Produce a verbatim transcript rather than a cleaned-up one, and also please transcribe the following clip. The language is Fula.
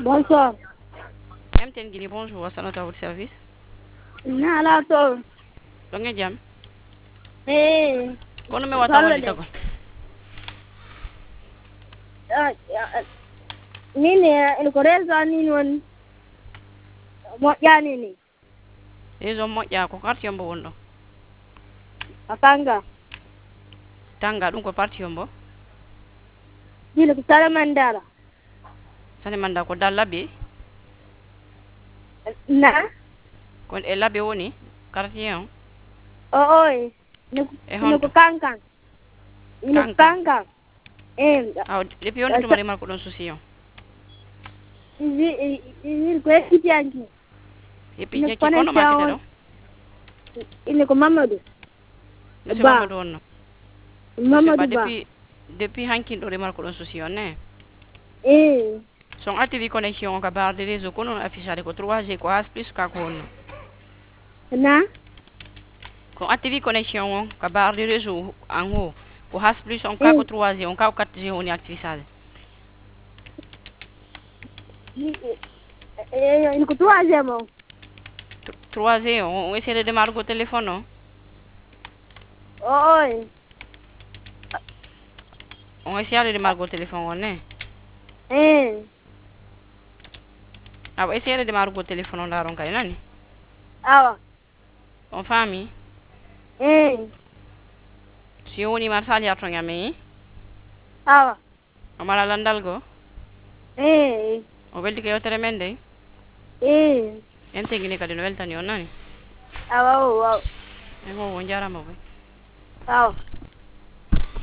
Bonsoir. M T N Guinée, bonjour, à votre service. Nala to. Long jam. Eh. Kono me wata Sala wali de. tago. Ah, nini il koreza nini won. Mo yani ni. Ezo moƴƴa ko quartier mbo wonɗo. Akanga. Tanga ɗum ko parti mbo. Dile ko sala mandala. Sane manda ko dal labbe. Na. Kon e labbe woni quartier on. O oi. E Ne ko honto. kankan. Ine ko Kankan. kankan. Eh. Aw depuis on to mari marko ɗon souci on. Izi il ko ekitianki. E pi Ine jeki kono makete connexion. ɗo. Ine ko Mamadou. Monsieur Ba. Mamadou wonno. Monsieur Ba Mamadou Ba. depuis depuis hankin ɗo remarko ɗon souci on ne. Eh. Son activi connexion on ka barde réseau kono affichade ko trois G ko has plus ka ko wonno. Na. Ko activi connexion on ka barde réseau en haut ko has plus on ka Eh. ko trois G on ka ko quatre G woni activisade. Eh, il ko troisième o. trois G on essaie de démarrer ko téléphone on. O oi. On essaie de démarrer ko téléphone on ne. Eh. Awa essaie de démarrer ko téléphone on daron kay nani. Awa. On fami. Eh. Si woni mar sali ato ngami. Awa. O mala landal go. Eh. O welti ke yotere men dey. Eh. En tegini kadi no weltani on nani. Awa o awa. E ho on jarama boy. Awa.